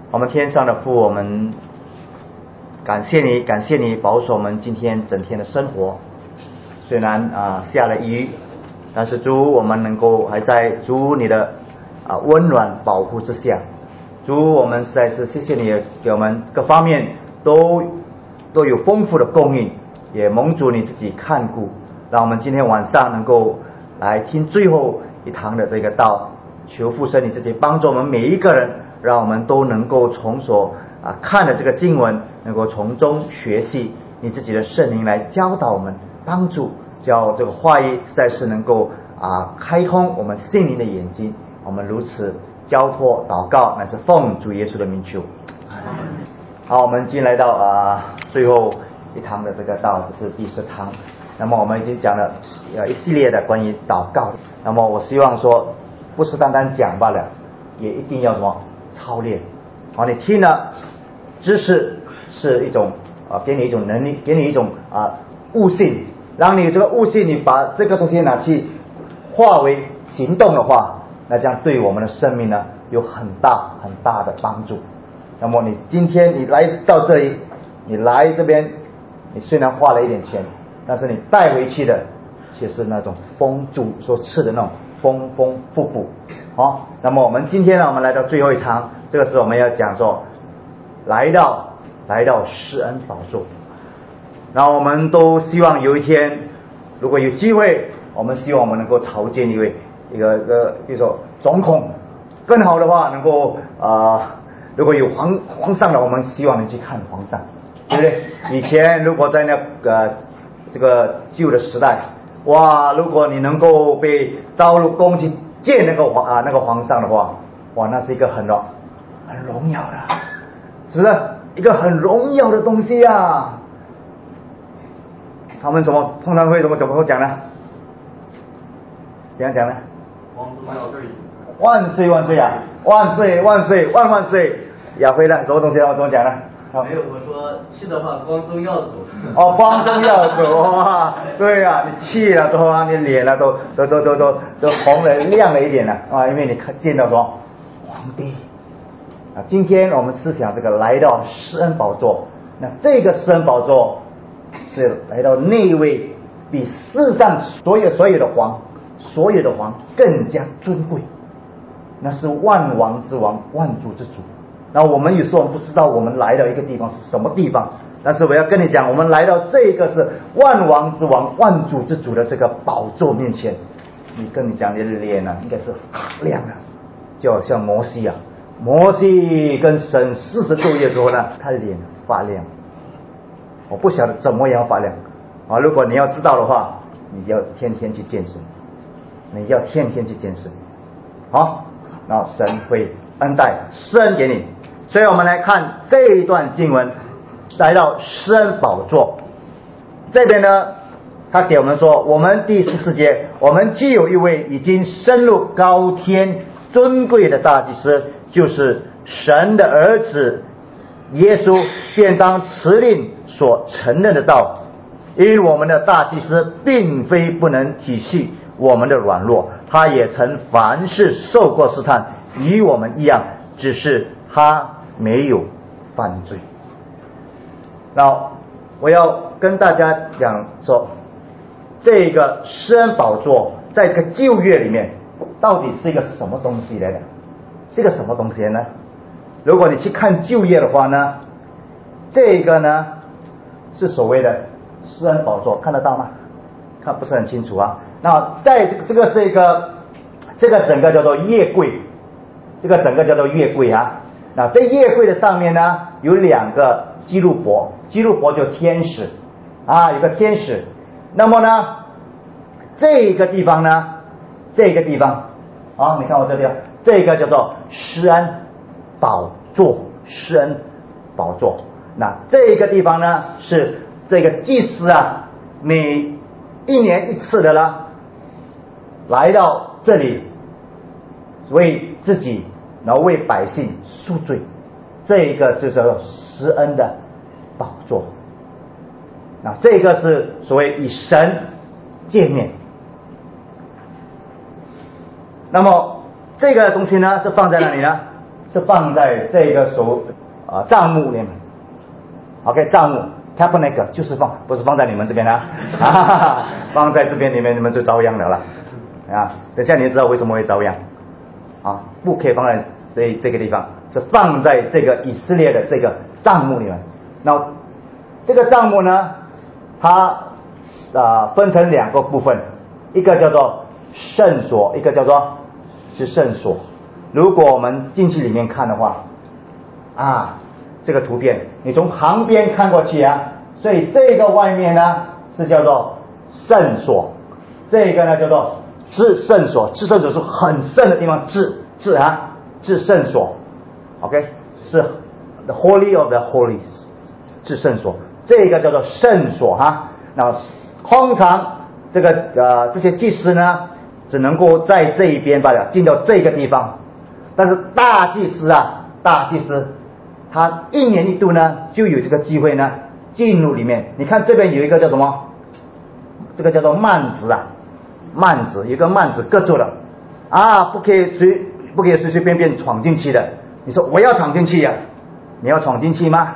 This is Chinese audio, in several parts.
我们天上的父，我们感谢你，感谢你保守我们今天整天的生活。虽然下了雨，但是主，我们能够还在主你的温暖保护之下。主，我们实在是谢谢你，给我们各方面都有丰富的供应，也蒙主你自己看顾，让我们今天晚上能够来听最后一堂的这个道。求父神你自己帮助我们每一个人，让我们都能够从所看的这个经文，能够从中学习你自己的圣灵来教导我们，帮助叫这个话语实在是能够开通我们心灵的眼睛。我们如此交托祷告，乃是奉主耶稣的名求。好，我们今天来到最后一堂的这个道，这是第10堂。那么我们已经讲了一系列的关于祷告。那么我希望说，不是单单讲罢了，也一定要什么操练。好，你听了知识是一种给你一种能力，给你一种悟性，让你这个悟性，你把这个东西拿去化为行动的话，那这样对我们的生命呢有很大很大的帮助。那么你今天你来到这里，你来这边，你虽然花了一点钱，但是你带回去的却是那种主所赐的那种丰丰富富。好，那么我们今天呢，我们来到最后一堂，这个是我们要讲说来到施恩宝座。然后我们都希望有一天，如果有机会，我们希望我们能够朝见一个比如说总统，更好的话能够如果有皇上的，我们希望能去看皇上，对不对？以前如果在那个这个旧的时代，哇，如果你能够被召入宫去见那个皇上的话，哇，那是一个很荣耀的，是不是一个很荣耀的东西啊？他们通常会怎么讲呢？怎样讲呢？万岁万岁啊！万岁万岁万万岁！亚辉呢？什么东西怎么讲呢？ 没有，我说去的话，光宗耀祖。 哦，光宗耀祖啊！对啊，你去了之后啊，你脸呢都红了亮了一点了因为你见到说皇帝今天我们思想这个来到施恩宝座，那这个施恩宝座是来到那一位比世上所有的皇更加尊贵，那是万王之王，万主之主。那我们有时候不知道我们来到一个地方是什么地方，但是我要跟你讲，我们来到这个是万王之王，万主之主的这个宝座面前，你讲你的脸应该是亮了，就好像摩西跟神40昼夜之后呢，他的脸发亮。我不晓得怎么样发亮如果你要知道的话，你要天天去健身，好，然后神会恩待施恩给你。所以我们来看这一段经文，来到施恩宝座这边呢，他给我们说，我们第14节，我们既有一位已经升入高天尊贵的大祭司，就是神的儿子耶稣，便当持令所承认的道。因为我们的大祭司并非不能体恤我们的软弱，他也曾凡事受过试探，与我们一样，只是他没有犯罪。那我要跟大家讲说，这个施恩宝座在这个旧约里面到底是一个什么东西来的？是一个什么东西呢？如果你去看旧约的话呢，这个呢是所谓的施恩宝座，看得到吗？看不是很清楚那在这个是一个，这个整个叫做月柜，那这月柜的上面呢有2个基路伯就天使有个天使。那么呢这个地方你看我这里这个叫做施恩宝座，那这个地方呢是这个祭司每1年1次的来到这里为自己然后为百姓赎罪，这个就叫做施恩的宝座。那这个是所谓与神见面。那么这个东西呢是放在哪里呢？ 是放在这个帐幕里面。OK， 帐幕 tabernacle 就是不是放在你们这边啊，放在这边里面你们就遭殃的了啊。等下你就知道为什么会遭殃啊，不可以放在这个地方，是放在这个以色列的这个帐幕里面。那这个帐幕呢，它分成2个部分，一个叫做圣所，一个叫做是圣所。如果我们进去里面看的话这个图片你从旁边看过去所以这个外面呢是叫做圣所，这个呢叫做至圣所。至圣所是很圣的地方，至圣所 OK， 是 the holy of the holies， 至圣所，这个叫做圣所那通常这些祭司呢只能够在这一边进到这个地方，但是大祭司他1年1度呢就有这个机会呢进入里面。你看这边有一个叫什么，这个叫做幔子有一个幔子隔住了不可以随随便便闯进去的。你说我要闯进去你要闯进去吗？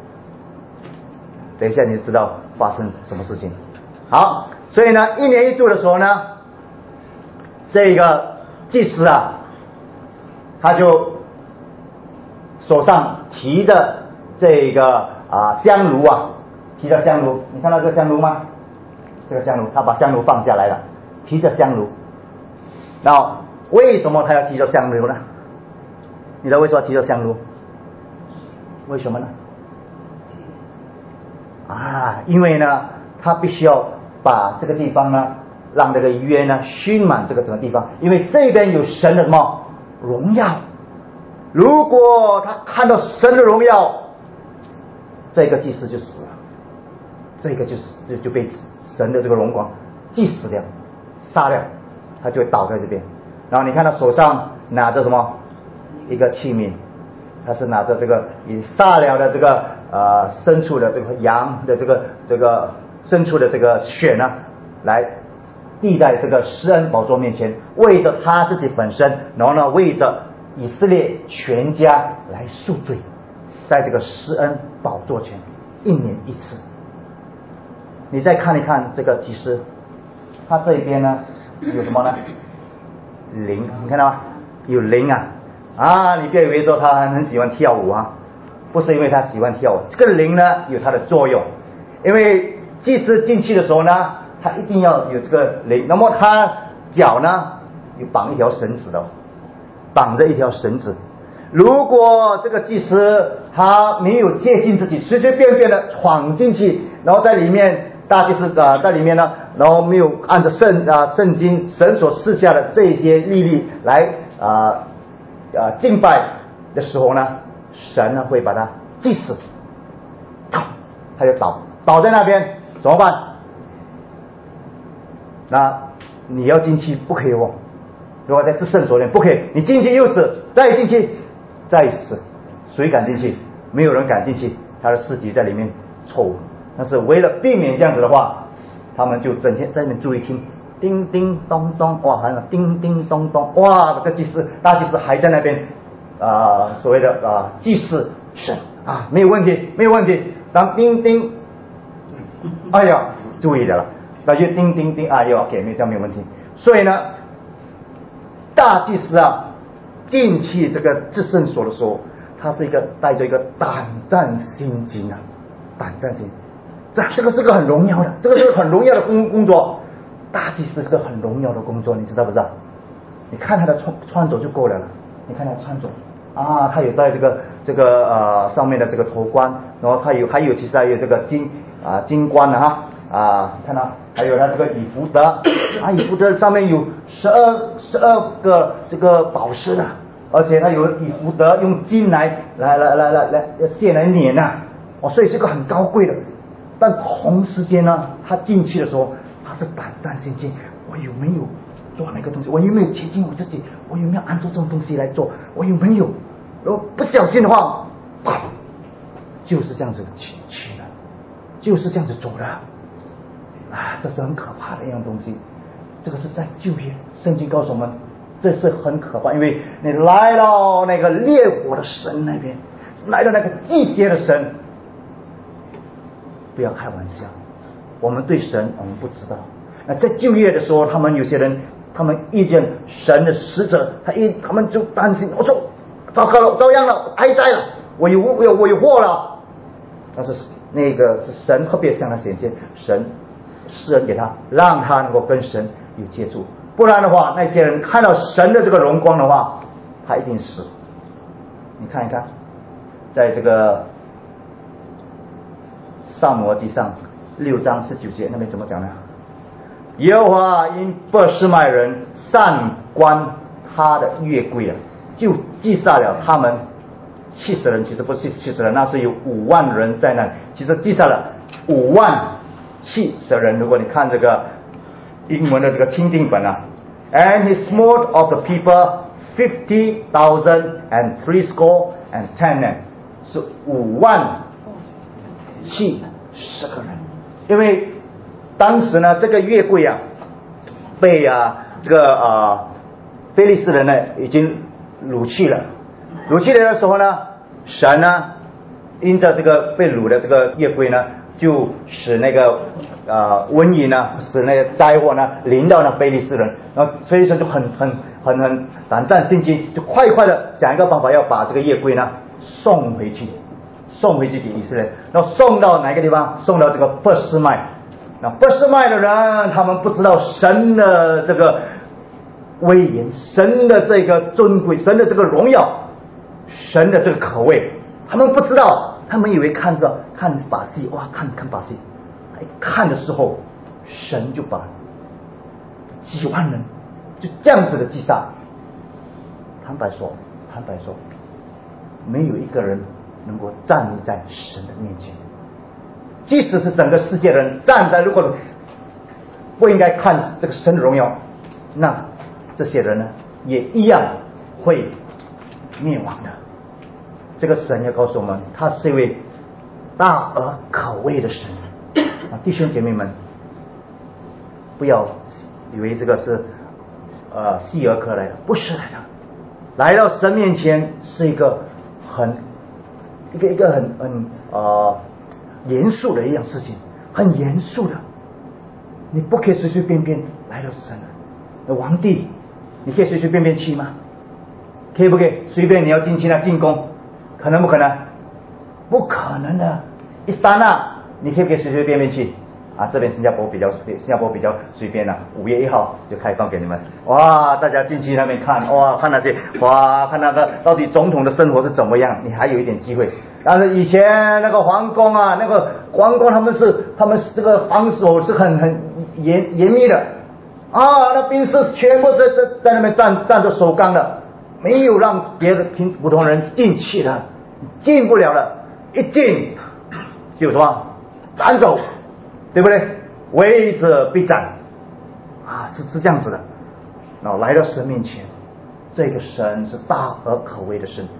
等一下你就知道发生什么事情。好，所以呢1年1度的时候呢，这个祭司他就手上提着这个香炉提着香炉。你看到这个香炉吗？这个香炉，他把香炉放下来了，提着香炉。那为什么他要提着香炉呢？你知道为什么要提着香炉？为什么呢？因为呢他必须要把这个地方呢让这个约呢熏满这个整个地方，因为这边有神的什么荣耀。如果他看到神的荣耀，这个祭司就死了，这个就被神的这个荣光祭死掉杀掉，他就会倒在这边。然后你看他手上拿着什么一个器皿，他是拿着这个以杀了的这个牲畜的这个羊的这个牲畜的这个血呢，来递在这个施恩宝座面前，为着他自己本身，然后呢为着以色列全家来赎罪，在这个施恩宝座前1年1次。你再看一看这个祭司，他这一边呢有什么呢？铃，你看到吗？有铃你别以为说他很喜欢跳舞不是因为他喜欢跳舞，这个铃呢有它的作用。因为祭司进去的时候呢，他一定要有这个铃，那么他脚呢有绑一条绳子的，绑着一条绳子。如果这个祭司他没有接近自己，随随便便的闯进去，然后在里面大祭司在里面呢，然后没有按照圣经神所赐下的这些律例来敬拜的时候呢，神呢会把他祭死，他就倒在那边，怎么办？那你要进去不可以如果在至圣所里面不可以，你进去又死，再进去再死，谁敢进去？没有人敢进去，他的尸体在里面臭。但是为了避免这样子的话，他们就整天在那边注意听，叮叮咚咚，叮叮咚咚，这个大祭司还在那边所谓的祭祀神没有问题没有问题。当叮叮注意的了，那就叮叮叮OK， 这样没有问题。所以呢大祭司进去这个至圣所的时候，他是带着一个胆战心惊胆战心惊。这个是个很荣耀的，这个是个很荣耀的工作。大祭司是个很荣耀的工作，你知道不知道？你看他的穿着就够了，你看他穿着他有戴这个上面的这个头冠，然后还有其实还有这个金冠看到还有他这个以弗德以弗德上面有12个这个宝石的，而且他有以弗德用金来线来捻所以是个很高贵的。但同时间呢，他进去的时候他是胆战心惊，我有没有做那个东西？我有没有接近我自己？我有没有按照这种东西来做？我有没有？如果不小心的话，就是这样子去了，就是这样子走了这是很可怕的一样东西。这个是在旧约，圣经告诉我们， 这是很可怕，因为你来到那个烈火的神那边，来到那个季节的神，不要开玩笑。我们对神我们不知道。那在旧约的时候，他们有些人，他们遇见神的使者，他们就担心，我说糟糕了，遭殃了，哀哉了，我有祸了。但是那个是神特别向他显现，神施恩给他，让他能够跟神有接触。不然的话，那些人看到神的这个荣光的话，他一定死。你看一看，在这个撒母耳记上6章19节那边怎么讲呢？耶和华因伯示麦人擅观他的约柜了，就击杀了他们70人，其实不是70人，那是有5万人在那，其实击杀了5万70人。如果你看这个英文的这个钦定本啊 ，and he smote of the people 50,000 and 30 and 10 men， 是5万70个人。因为当时呢，这个约柜啊，被这个非利士人呢已经掳去了。掳去的时候呢，神呢因着这个被掳的这个约柜呢，就使那个瘟疫呢，使那个灾祸呢临到那非利士人，然后非利士人就很胆战心惊，就快的想一个办法要把这个约柜呢送回去给以色列。然后送到哪个地方？送到这个伯示麦。那伯示麦的人，他们不知道神的这个威严，神的这个尊贵，神的这个荣耀，神的这个可畏，他们不知道，他们以为看把戏，哇，看把戏。看的时候，神就把几万人就这样子的击杀。坦白说，没有一个人能够站立在神的面前。即使是整个世界的人站在，如果不应该看这个神的荣耀，那这些人呢也一样会灭亡的。这个神要告诉我们，他是一位大而可畏的神。弟兄姐妹们，不要以为这个是细儿科来的，不是来的。来到神面前是一个很严肃的一样事情，很严肃的。你不可以随随便便来到神的皇帝，你可以随随便便去吗？可以不可以随便你要进去呢？进宫可能不可能？不可能的。一刹那你可以不可以随随便便去这边新加坡比较随便了，5月1号就开放给你们。哇，大家进去那边看，哇，看那些，哇，看那个到底总统的生活是怎么样，你还有一点机会。但是以前那个皇宫那个皇宫他们这个防守是很严密的那兵士全部在那边站着守岗的，没有让别的普通人进去的，进不了了，一进就什么斩首，对不对？违者必斩是这样子的。然后来到神面前，这个神是大而可畏的神，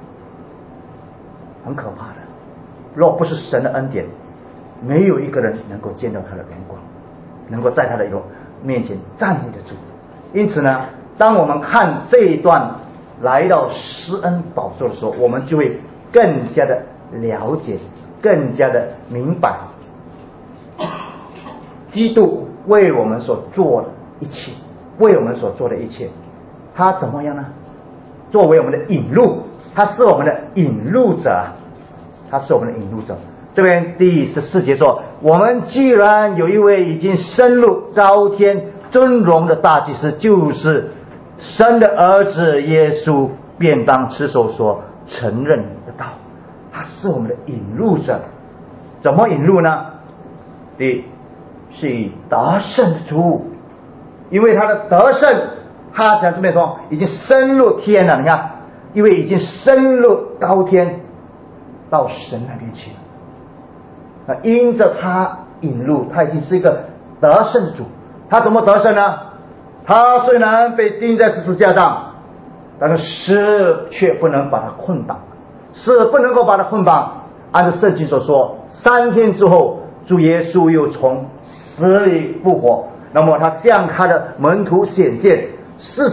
很可怕的。若不是神的恩典，没有一个人能够见到他的荣光，能够在他的面前站立得住。因此呢，当我们看这一段来到施恩宝座的时候，我们就会更加的了解，更加的明白基督为我们所做的一切，他怎么样呢？作为我们的引路，他是我们的引路者，这边第14节说，我们既然有一位已经升入高天尊荣的大祭司，就是神的儿子耶稣，便当持守所承认的道。他是我们的引路者。怎么引路呢？第一，是以得胜的主，因为他的得胜，他讲这边说已经升入天了。你看，因为已经升入高天到神那边去了，因着他引路，他已经是一个得胜的主。他怎么得胜呢？他虽然被钉在十字架上，但是死却不能把他捆绑，死不能够把他捆绑。按照圣经所说，3天之后主耶稣又从死里复活，那么他向他的门徒显现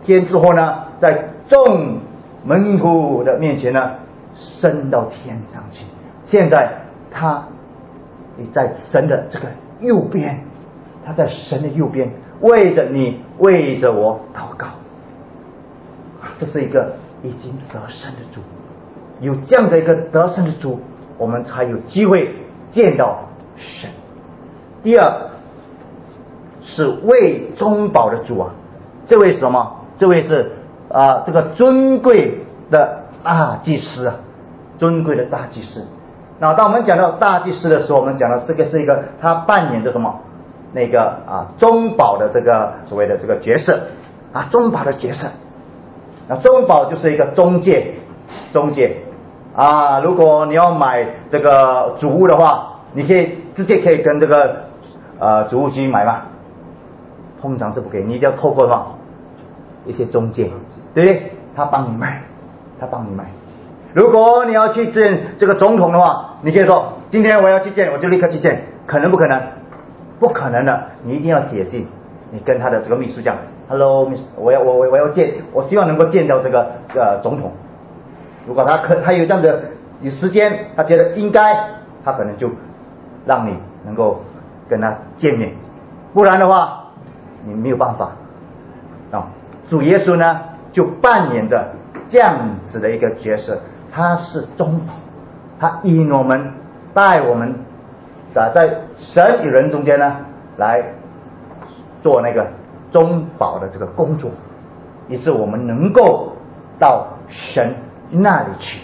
天之后呢，在众门徒的面前呢，升到天上去。现在他也在神的这个右边，他在神的右边，为着你，为着我祷告。这是一个已经得胜的主，有这样的一个得胜的主，我们才有机会见到神。第二是为中保的主啊，这位是什么？这位是这个尊贵的大祭司啊，尊贵的大祭司。那当我们讲到大祭司的时候，我们讲到这个是一个他扮演着什么？那个中保的这个所谓的这个角色啊，中保的角色。那中保就是一个中介啊。如果你要买这个主物的话，你可以直接可以跟这个主物局买嘛，通常是不可以，你一定要透过一些中介，对不对？他帮你买。如果你要去见这个总统的话，你可以说今天我要去见，我就立刻去见，可能不可能？不可能的，你一定要写信，你跟他的这个秘书讲 ，Hello， 我要见，我希望能够见到这个总统。如果他有这样的有时间，他觉得应该，他可能就让你能够跟他见面，不然的话你没有办法。主耶稣呢就扮演着这样子的一个角色，他是中保，他引我们带我们在神与人中间呢来做那个中保的这个工作，也是我们能够到神那里去，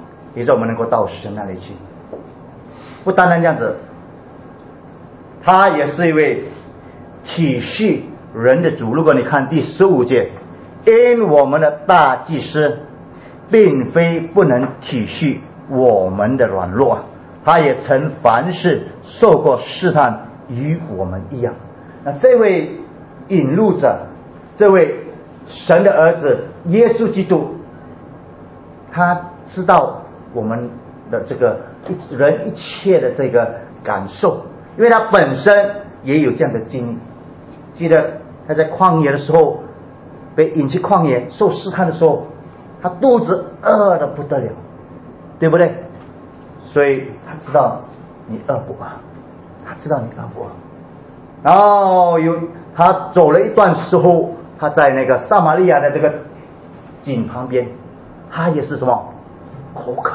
不单单这样子，他也是一位体恤人的主。如果你看第15节，因我们的大祭司并非不能体恤我们的软弱，他也曾凡事受过试探，与我们一样。那这位引路者，这位神的儿子耶稣基督，他知道我们的这个人一切的这个感受，因为他本身也有这样的经历。记得他在旷野的时候，被引去旷野受试探的时候，他肚子饿得不得了，对不对？所以他知道你饿不饿，然后他走了一段时候，他在那个撒玛利亚的这个井旁边，他也是什么口渴，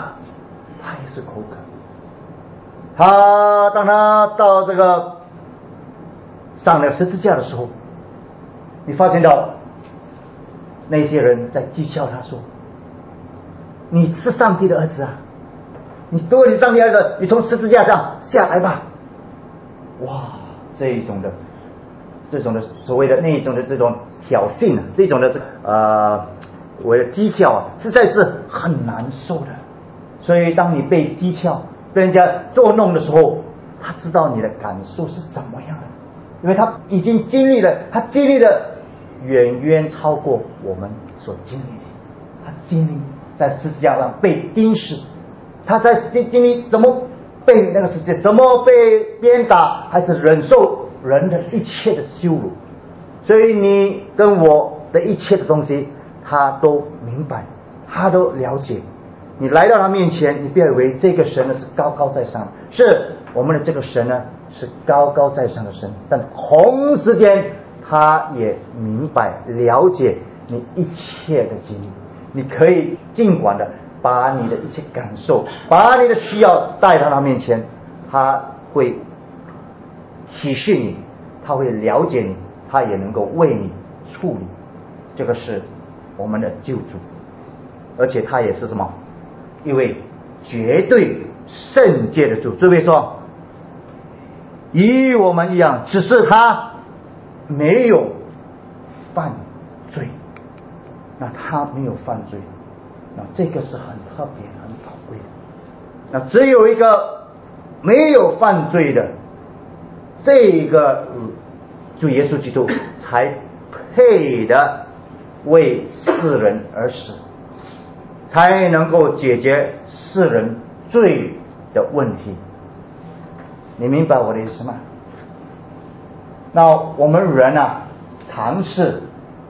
当他到这个上了十字架的时候，你发现到那些人在讥笑他说，你是上帝的儿子啊，你是上帝的儿子，你从十字架上下来吧。哇，这种的所谓的那种的这种挑衅啊，这种的我的讥笑啊，实在是很难受的。所以当你被讥笑、被人家捉弄的时候，他知道你的感受是怎么样的，因为他已经经历了，他经历的远远超过我们所经历的。他经历在十字架上被钉死，他在经历怎么被那个世界，怎么被鞭打，还是忍受人的一切的羞辱。所以你跟我的一切的东西，他都明白，他都了解。你来到他面前，你不要以为这个神呢是高高在上，是我们的这个神呢是高高在上的神，但同时间他也明白了解你一切的经历。你可以尽管的把你的一切感受，把你的需要带到他面前，他会体恤你，他会了解你，他也能够为你处理。这个是我们的救主，而且他也是什么？一位绝对圣洁的主。这位说与我们一样，只是他没有犯罪。那他没有犯罪，那这个是很特别很宝贵的。那只有一个没有犯罪的这个主耶稣基督才配的为世人而死，才能够解决世人罪的问题。你明白我的意思吗？那我们人啊，尝试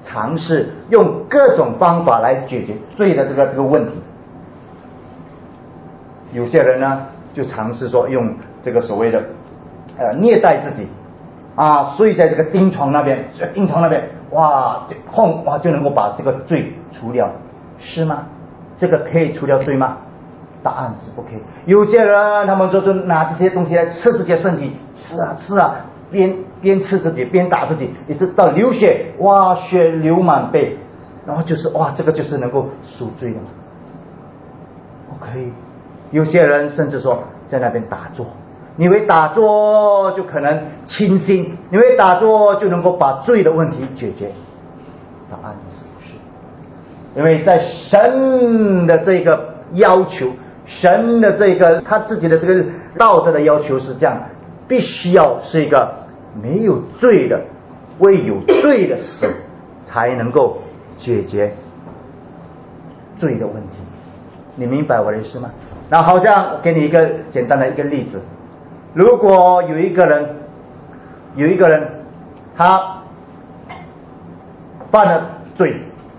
尝试用各种方法来解决罪的这个问题。有些人呢就尝试说用这个所谓的虐待自己睡在这个钉床那边，哇，痛哇就能够把这个罪除掉，是吗？这个可以除掉罪吗？答案是不可以。有些人他们就拿这些东西来吃自己的身体，吃啊，边吃自己边打自己，一直到流血，哇，血流满背，然后就是哇，这个就是能够赎罪的吗？不可以。有些人甚至说在那边打坐，你以为打坐就可能清心，你以为打坐就能够把罪的问题解决？答案是不是？因为在神的这个要求，神的这个他自己的这个道德的要求是这样，必须要是一个没有罪的，为有罪的死才能够解决罪的问题。你明白我的意思吗？那好像给你一个简单的一个例子，如果有一个人他犯了罪，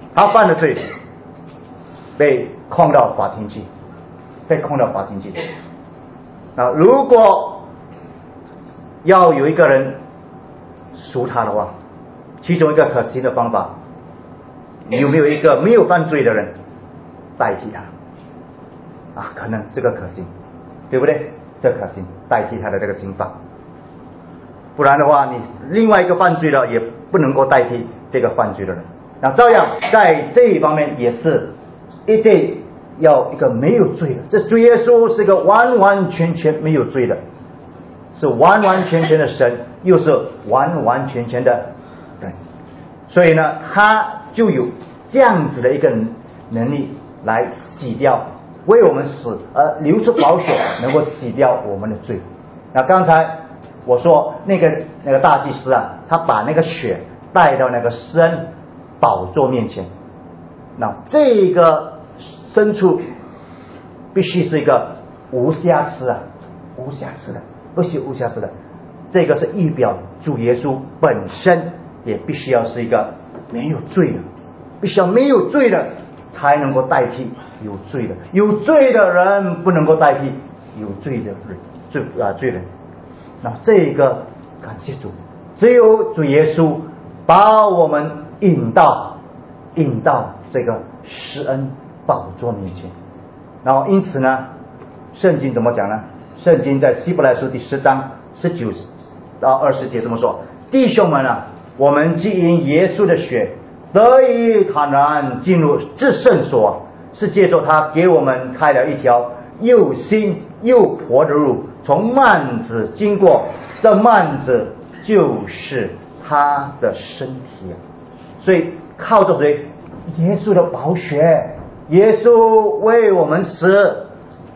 被控到法庭去，那如果要有一个人赎他的话，其中一个可行的方法，有没有一个没有犯罪的人代替他可能这个可行，对不对？这可行，代替他的这个刑罚。不然的话，你另外一个犯罪了也不能够代替这个犯罪的人。那照样在这一方面也是一定要一个没有罪的。这主耶稣是一个完完全全没有罪的，是完完全全的神，又是完完全全的人，所以呢，他就有这样子的一个能力来洗掉，为我们死而流出宝血，能够洗掉我们的罪。那刚才我说那个大祭司他把那个血带到那个施恩宝座面前，那这个牲畜必须是一个无瑕疵的，不是无瑕疵的。这个是预表主耶稣本身也必须要是一个没有罪的，必须要没有罪的才能够代替有罪的，有罪的人不能够代替有罪的人，罪人。那这个感谢主，只有主耶稣把我们引到这个施恩宝座面前。然后因此呢，圣经怎么讲呢？圣经在希伯来书第10章19到20节这么说：弟兄们我们既因耶稣的血得以坦然进入至圣所，是借着他给我们开了一条又新又活的路，从幔子经过，这幔子就是他的身体所以靠着谁？耶稣的宝血，耶稣为我们死，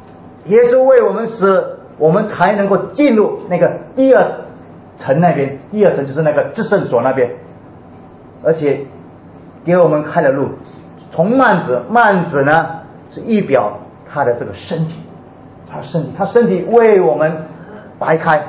我们才能够进入那个第二层那边，第二层就是那个至圣所那边，而且给我们开了路，从幔子呢是预表他的这个身体，他身体为我们白开。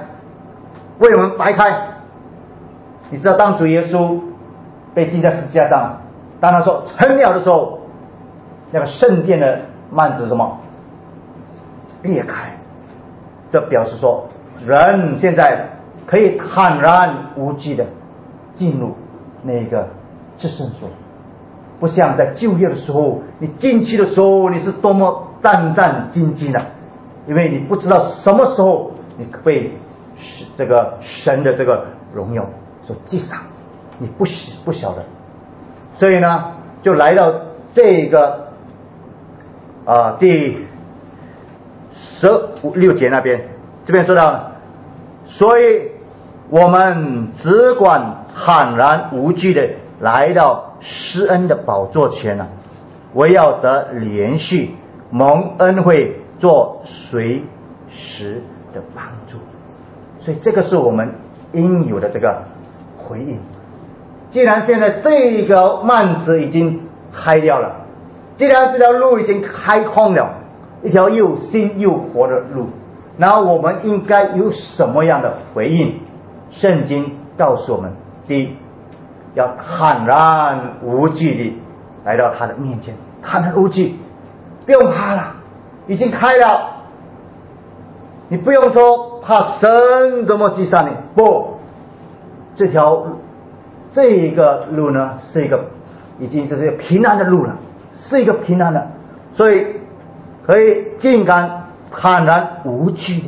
你知道当主耶稣被钉在十字架上，当他说成了的时候，那个圣殿的幔子什么裂开，这表示说人现在可以坦然无惧的进入那个至圣所，不像在旧约的时候，你进去的时候你是多么战战兢兢的，因为你不知道什么时候你被这个神的这个荣耀所击杀，你不晓得。所以呢，就来到这个第16节那边，这边说到，所以我们只管坦然无惧的来到施恩的宝座前为要得连续蒙恩惠，做随时的帮助。所以这个是我们应有的这个回应。既然现在这个幔子已经拆掉了，既然这条路已经开通了，一条又新又活的路，那我们应该有什么样的回应？圣经告诉我们，第一， 要坦然无惧地来到他的面前，坦然无惧，不用怕了，已经开了。你不用说怕神怎么击杀你，不，这个路呢是一个已经是一个平安的路了，是一个平安的，所以可以竟敢坦然无惧的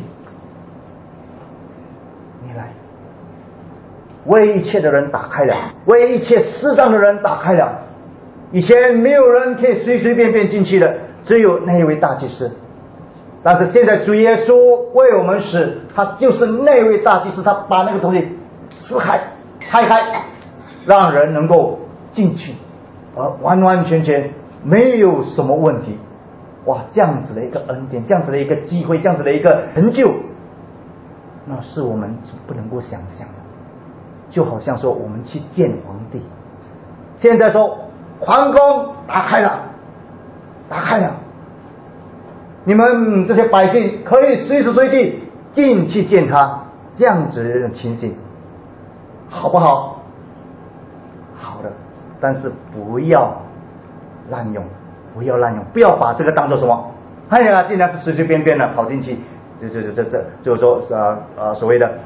你来，为一切的人打开了，为一切世上的人打开了。以前没有人可以随随便便进去的，只有那一位大祭司。但是现在主耶稣为我们死，他就是那位大祭司，他把那个东西撕开拆开，让人能够进去，而完完全全没有什么问题。哇，这样子的一个恩典，这样子的一个机会，这样子的一个成就，那是我们不能够想象的。就好像说我们去见皇帝，现在说皇宫打开了，打开了，你们这些百姓可以随时随地进去见他，这样子的一种情形好不好？好的，但是不要滥用，不要滥用，不要把这个当做什么，哎呀，竟然是随随便便的跑进去，就是说所谓的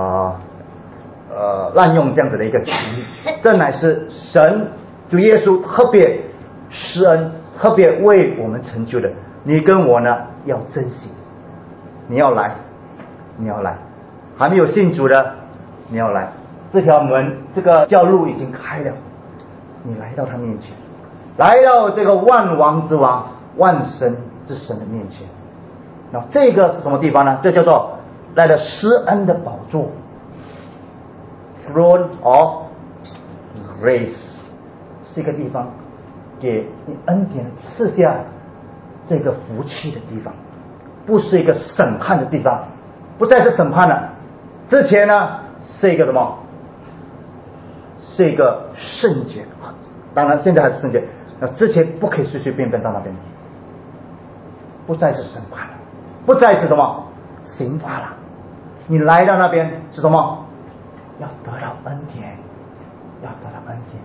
滥用这样子的一个权利，这乃是神主耶稣特别施恩，特别为我们成就的。你跟我呢要珍惜，你要来，你要来，还没有信主的你要来，这条门这个教路已经开了，你来到他面前，来到这个万王之王万神之神的面前。那这个是什么地方呢？这叫做来了施恩的宝座， Throne of Grace， 是一个地方给你恩典赐下这个福气的地方，不是一个审判的地方，不再是审判了。之前呢是一个什么？是一个圣洁，当然现在还是圣洁，那之前不可以随随便便到那边，不再是审判了，不再是什么刑罚了。你来到那边是什么？要得到恩典，要得到恩典。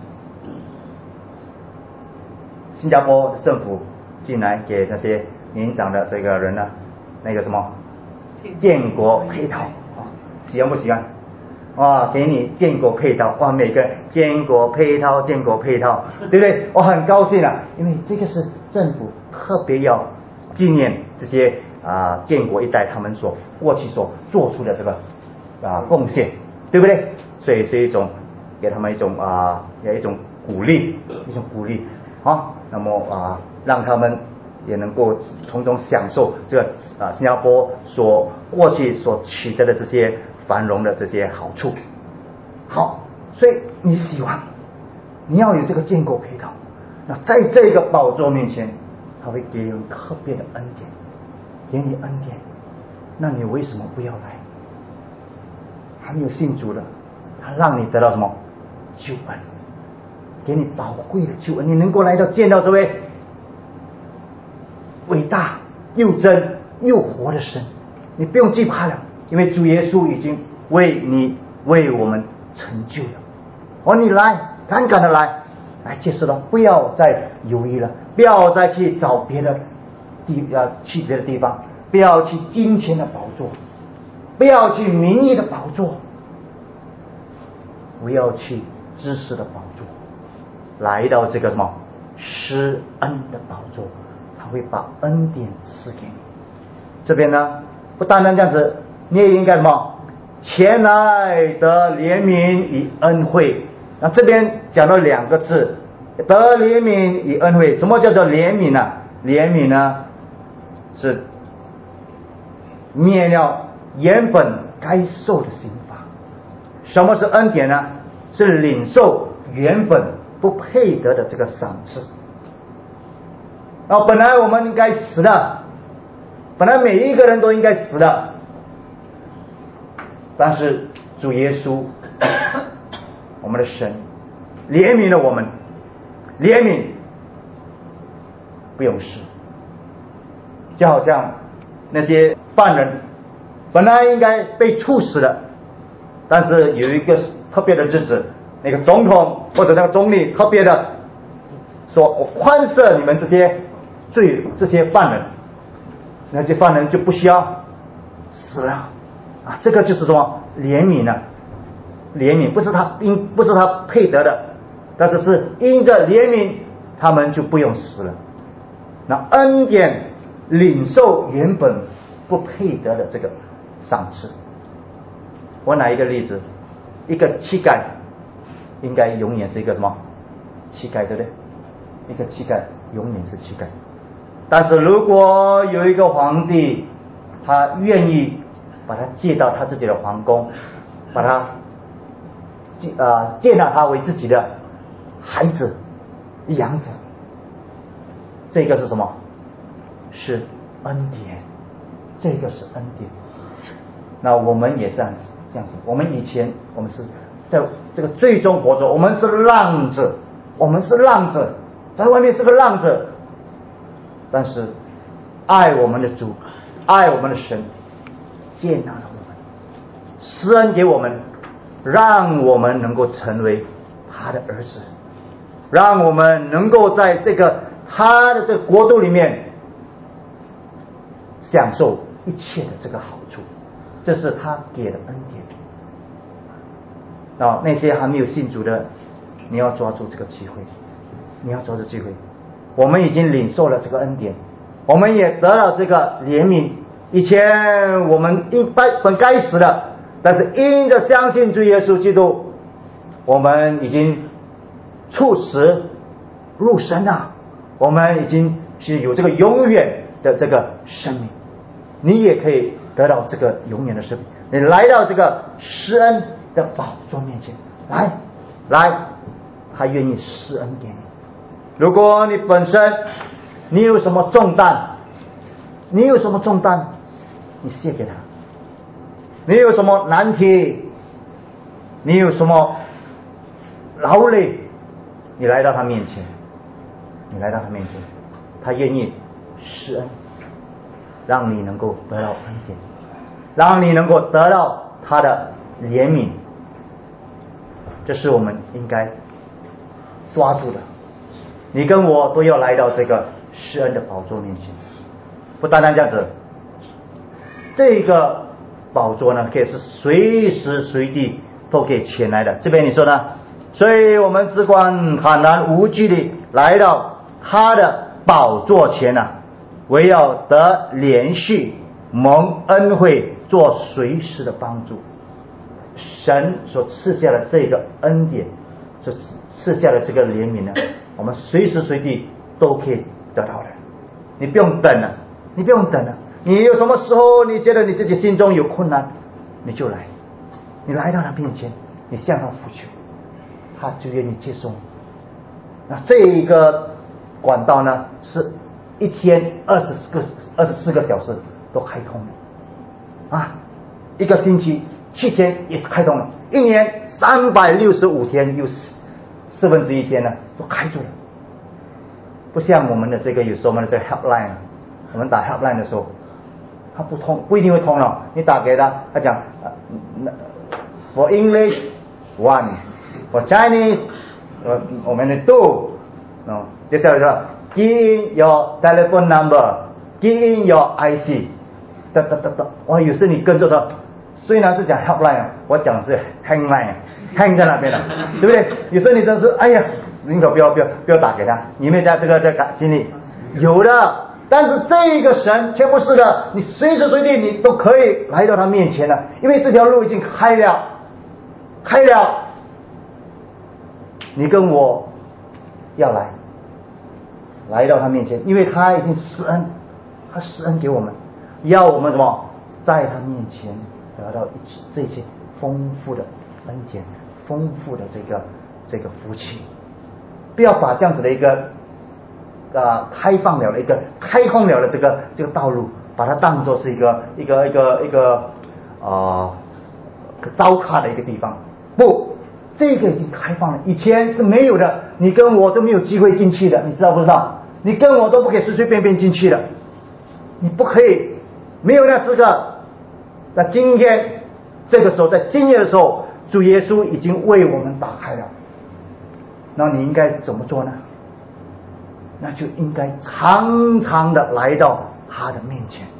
新加坡的政府进来给那些年长的这个人呢，那个什么建国配套，喜欢不喜欢？哇，给你建国配套，哇，每个建国配套，建国配套，对不对？我很高兴啊，因为这个是政府特别要纪念这些建国一代他们过去所做出的这个贡献，对不对？所以是一种给他们一种有一种鼓励，一种鼓励啊。那么让他们也能够从中享受这个新加坡过去所取得的这些繁荣的这些好处。好，所以你喜欢，你要有这个建国配套。那在这个宝座面前，他会给人特别的恩典，给你恩典，那你为什么不要来？还没有信主的，他让你得到什么救恩，给你宝贵的救恩，你能够来到见到这位伟大又真又活的神，你不用惧怕了，因为主耶稣已经为我们成就了。你来，敢敢的来接受了，不要再犹豫了，不要再去找别的去别的地方，不要去金钱的宝座，不要去名义的宝座，不要去知识的宝座，来到这个什么施恩的宝座，他会把恩典赐给你。这边呢不单单这样子，你也应该什么前来得怜悯与恩惠。那这边讲到两个字，得怜悯与恩惠。什么叫做怜悯呢？怜悯呢是免了原本该受的刑罚。什么是恩典呢？是领受原本不配得的这个赏赐。本来我们应该死的，本来每一个人都应该死的，但是主耶稣我们的神怜悯了我们，怜悯不用死。就好像那些犯人本来应该被处死的，但是有一个特别的日子， 那个总统或者那个总理特别的说，我宽赦你们这些犯人，那些犯人就不需要死了啊！这个就是什么怜悯啊？怜悯不是他配得的，但是是因着怜悯，他们就不用死了。那恩典领受原本不配得的这个赏赐。我拿一个例子，一个乞丐应该永远是一个什么乞丐，对不对？一个乞丐永远是乞丐。但是如果有一个皇帝，他愿意把他接到他自己的皇宫，把他接纳他为自己的孩子养子，这个是什么？是恩典，这个是恩典。那我们也这样子，我们以前我们是在这个最终活着，我们是浪子，在外面是个浪子，但是爱我们的主，爱我们的神接纳了我们，施恩给我们，让我们能够成为他的儿子，让我们能够在他的这个国度里面享受一切的这个好处，这是他给的恩典。那些还没有信主的，你要抓住这个机会，我们已经领受了这个恩典，我们也得到这个怜悯。以前我们本该死的，但是因着相信主耶稣基督，我们已经处死入神了，我们已经是有这个永远的这个生命。你也可以得到这个永远的生命，你来到这个施恩的宝座面前，来，他愿意施恩给你。如果你本身你有什么重担，你卸给他；你有什么难题，你有什么劳累，你来到他面前，他愿意施恩，让你能够得到恩典，让你能够得到他的怜悯。这是我们应该抓住的。你跟我都要来到这个施恩的宝座面前。不单单这样子，这个宝座呢，可以是随时随地都可以前来的。这边你说呢？所以我们只管坦然无惧地来到他的宝座前啊，唯要得连续蒙恩惠，做随时的帮助。神所赐下的这个恩典，所赐下的这个怜悯呢，我们随时随地都可以得到的。你不用等了，你有什么时候你觉得你自己心中有困难，你就来，你来到他面前，你向他呼求，他就愿意接受你。那这一个管道呢，是一天24个小时都开通的啊，一个星期7天也是开通了，一年365天又1/4天呢都开住了。不像我们的这个有时候我们的这个 helpline， 我们打 helpline 的时候，它不一定会通了。你打给他，他讲for English 1 for Chinese 我们的 2 接下来说 key in your telephone number, key in your IC， 哇，有时你跟着他，虽然是讲 helpline， 我讲是 hangline， hang 在那边了，对不对？有时候你真是哎呀，宁可不要打给他。你没在这个经历有的，但是这个神却不是的，你随时随地你都可以来到他面前了，因为这条路已经开了。你跟我要来到他面前，因为他已经施恩，他施恩给我们，要我们什么，在他面前得到这些丰富的恩典，丰富的这个福气。不要把这样子的一个开空了的这个道路，把它当作是一个糟蹋的一个地方。不，这个已经开放了，以前是没有的，你跟我都没有机会进去的，你知道不知道？你跟我都不可以随随便便进去的，你不可以，没有那资格。那今天这个时候，在新约的时候，主耶稣已经为我们打开了， 那你应该怎么做呢？那就应该常常的来到他的面前，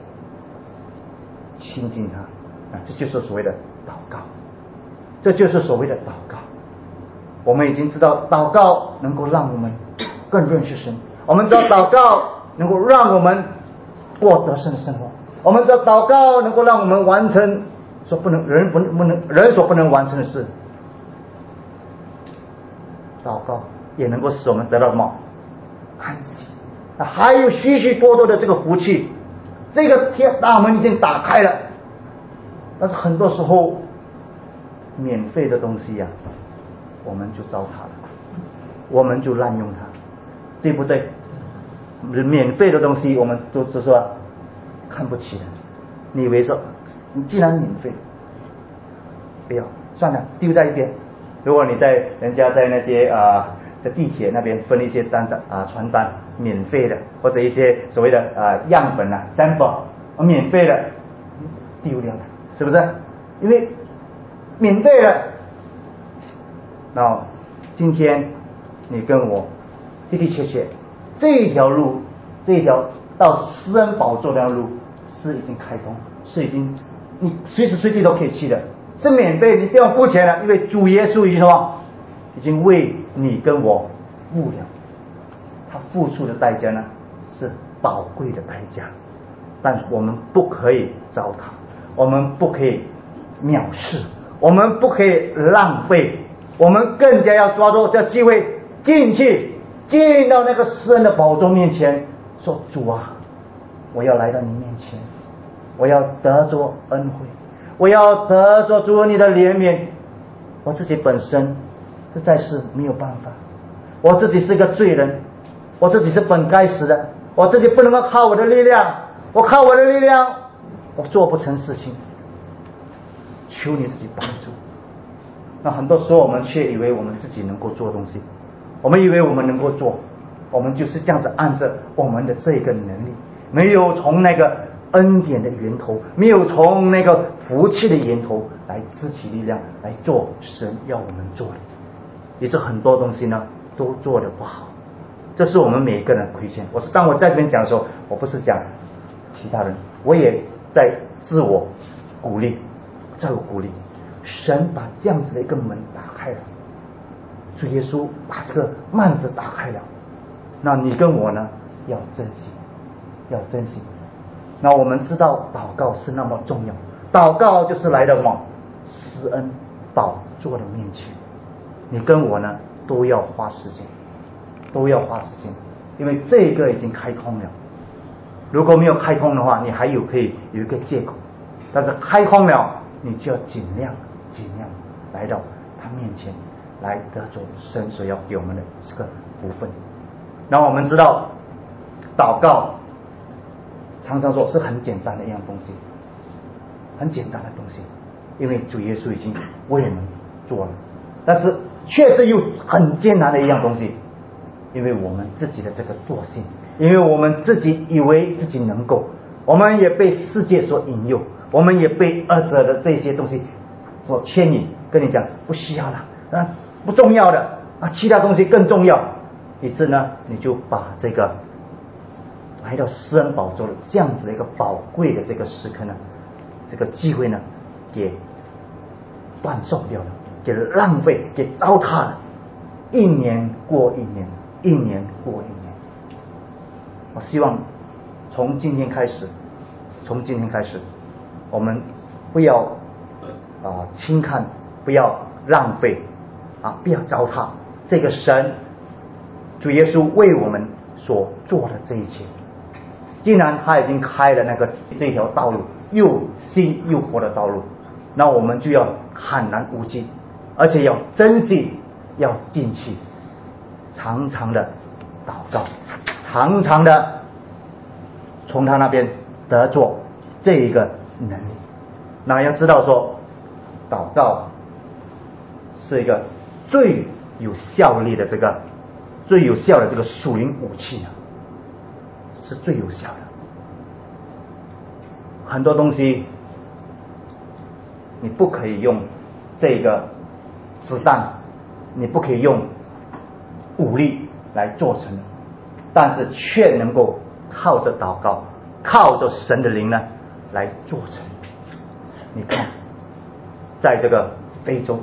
亲近他这就是所谓的祷告，这就是所谓的祷告。我们已经知道祷告能够让我们更认识神，我们知道祷告能够让我们过得胜的生活，我们知道祷告能够让我们完成人所不能完成的事。祷告也能够使我们得到什么安息。还有许许多多的这个福气，这个天大门已经打开了，但是很多时候免费的东西我们就糟蹋了，我们就滥用它，对不对？免费的东西我们就说看不起的，你以为说你既然免费，不要算了，丢在一边。如果你在人家在那些在地铁那边分一些传单免费的，或者一些所谓的样本sample 免费的，丢掉了，是不是？因为免费的。那今天你跟我的的确确这一条路，这一条到施恩宝座的路是已经开通，是已经你随时随地都可以去的，是免费，你不用付钱了，因为主耶稣已经什么，已经为你跟我付了，他付出的代价呢是宝贵的代价，但是我们不可以糟蹋，我们不可以藐视，我们不可以浪费，我们更加要抓住这机会进到那个施恩的宝座面前，说主啊，我要来到你面前，我要得着恩惠，我要得着主你的怜悯，我自己本身实在是没有办法，我自己是个罪人，我自己是本该死的，我自己不能够靠我的力量，我靠我的力量我做不成事情，求你自己帮助。那很多时候我们却以为我们自己能够做东西，我们以为我们能够做，我们就是这样子按着我们的这个能力，没有从那个恩典的源头，没有从那个福气的源头来支起力量来做神要我们做的，也是很多东西呢都做得不好，这是我们每个人的亏欠。当我在这边讲的时候，我不是讲其他人，我也在自我鼓励，神把这样子的一个门打开了，主耶稣把这个幔子打开了，那你跟我呢要珍惜。那我们知道祷告是那么重要，祷告就是来到什么施恩宝座的面前，你跟我呢都要花时间，因为这个已经开通了。如果没有开通的话，你还可以有一个借口，但是开通了，你就要尽量来到他面前，来得着神所要给我们的这个福分。然后我们知道祷告常常说是很简单的一样东西，因为主耶稣已经为我们做了，但是确实又很艰难的一样东西，因为我们自己的这个惰性，因为我们自己以为自己能够，我们也被世界所引诱，我们也被恶者的这些东西所牵引，跟你讲不需要了不重要的其他东西更重要，以致呢你就把这个来到施恩宝座的这样子的一个宝贵的这个时刻呢，这个机会呢给断送掉了，给浪费，给糟蹋了，一年过一年。我希望从今天开始我们不要轻看，不要浪费不要糟蹋这个神主耶稣为我们所做的这一切。既然他已经开了这条道路，又新又活的道路，那我们就要坦然无惧，而且要珍惜，要进去，常常的祷告，常常的从他那边得着这一个能力。那要知道说祷告是一个最有效力的这个属灵武器是最有效的。很多东西你不可以用这个子弹，你不可以用武力来做成的，但是却能够靠着祷告，靠着神的灵呢来做成。你看，在这个非洲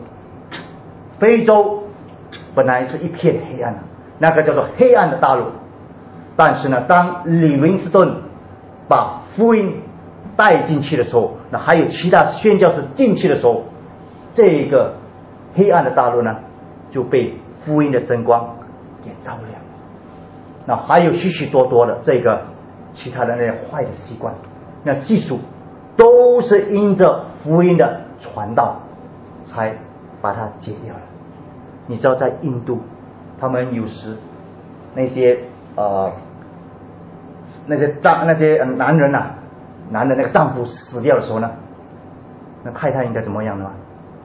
本来是一片黑暗的，那个叫做黑暗的大陆。但是呢，当李文斯顿把福音带进去的时候，那还有其他宣教士进去的时候，这个黑暗的大陆呢就被福音的真光给照亮。那还有许许多多的这个其他的那些坏的习惯，那习俗都是因着福音的传道才把它解掉了。你知道在印度，他们有时那些男人啊，男的那个丈夫死掉的时候呢，那太太应该怎么样呢？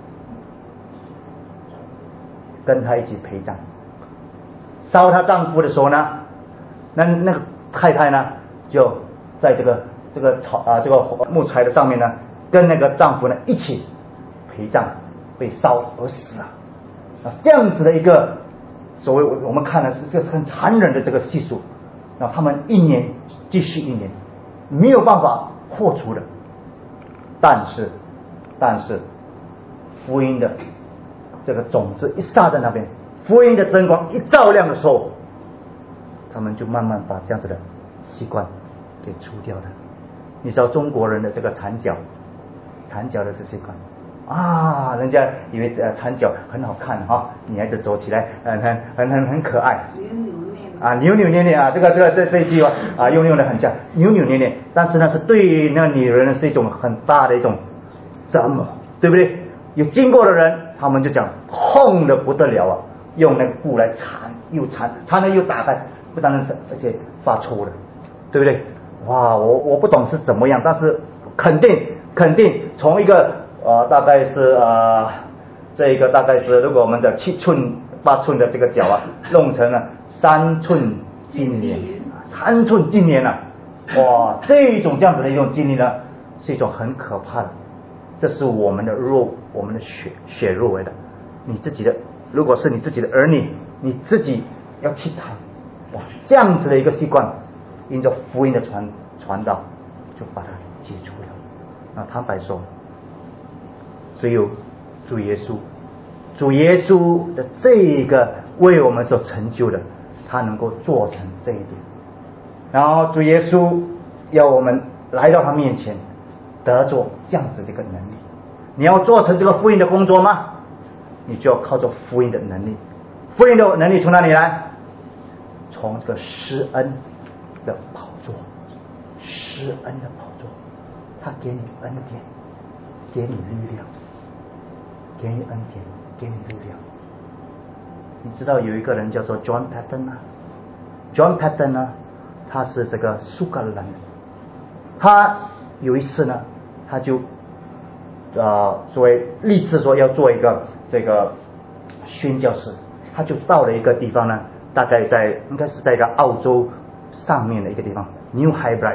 跟他一起陪葬。烧她丈夫的时候呢，那个太太呢就在这个木材的上面呢，跟那个丈夫呢一起陪葬，被烧而死啊！这样子的一个所谓我们看的是这是很残忍的这个习俗，那他们一年继续一年，没有办法破除的。但是福音的这个种子一撒在那边，福音的真光一照亮的时候，他们就慢慢把这样子的习惯给除掉了。你知道中国人的这个缠脚的这习惯啊，人家以为缠脚很好看哈，女孩子走起来很可爱，扭扭捏捏啊，这一句啊用的很像扭扭捏捏，但是呢是对那女人是一种很大的一种折磨，对不对？有经过的人，他们就讲痛的不得了啊，用那个布来缠了又打开，不单是而且发臭的，对不对？哇，我不懂是怎么样，但是肯定从一个大概是这一个大概是如果我们的7寸8寸的这个脚啊，弄成了3寸金莲，3寸金莲啊，哇，这样子的一种经历呢，是一种很可怕的。这是我们的肉，我们的血肉来的。你自己的，如果是你自己的儿女，你自己要去缠，哇，这样子的一个习惯，因着福音的传道，就把它解除了。那坦白说，只有主耶稣的这一个为我们所成就的，他能够做成这一点。然后主耶稣要我们来到他面前，得着这样子的一个能力。你要做成这个福音的工作吗？你就要靠着福音的能力。福音的能力从哪里来？从这个施恩的宝座，施恩的宝座，他给你恩典，给你力量，给你恩典，给你力量。你知道有一个人叫做 John Paton 吗？ John Paton 呢，他是这个苏格兰人。他有一次呢，他就所谓立志说要做一个这个宣教士，他就到了一个地方呢，大概应该是在一个澳洲上面的一个地方 New